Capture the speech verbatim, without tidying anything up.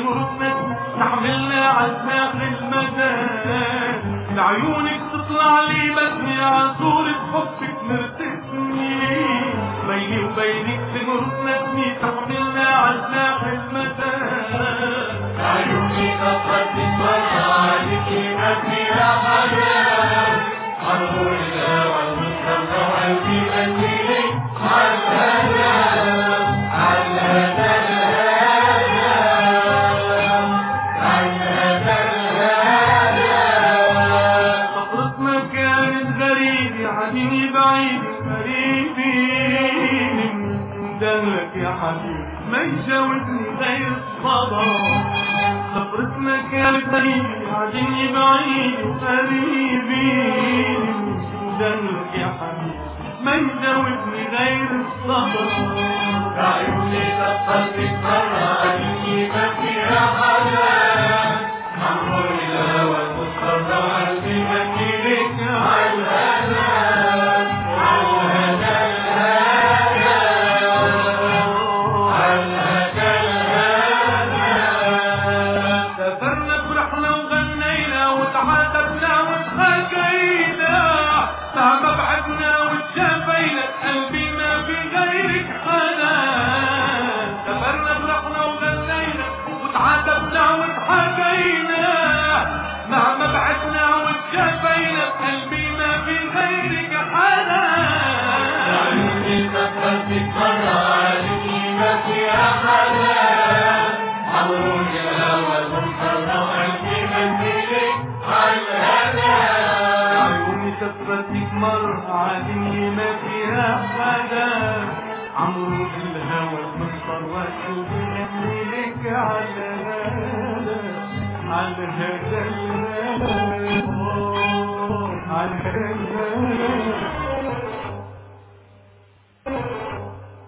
تمرتنا تحملنا عالساق المدى لعيونك تطلع لي بسمي عصورة حبك مرتسني بيني وبينك تمرتنا تحملنا عالساق المدى عيوني تطلت مرعانك أبني يا حلال عمرو الهوى المصطفى وقلبي أنيلي عالهدى عالهدى عالهدى سفرتنا كانت غريبة حبيبي بعيد قريبي دلك يا حبيبي ما يجاوزني غير الصدى سفرتنا كانت غريبة عجني بعيد وقريبي دلك يا حبيبي ما يجاوزني غير الصدى عيوني تطلت مرعانك أبني يا حلال عمرو الهوى المصطفى وقلبي أنيلي عالهدى عالهدى سافرنا فرحنا وغنينا وتعاتبنا وتخاكينا مهما بعدنا وتشافينا قلبي ما في غيرك حنان سافرنا فرحنا وغنينا وتعاتبنا وتحاكينا مهما بعدنا وتشافينا قلبي ما في غيرك حنان عيوني تطلت مرعانك أبني يا حلال عمرو الهوى المصطفى وقلبي أنيلي عالهدى عيوني كثرتك مر عادي ما فيها حدا عمرو الهوى المصطر وقلبي لك على هذا على هذا على هذا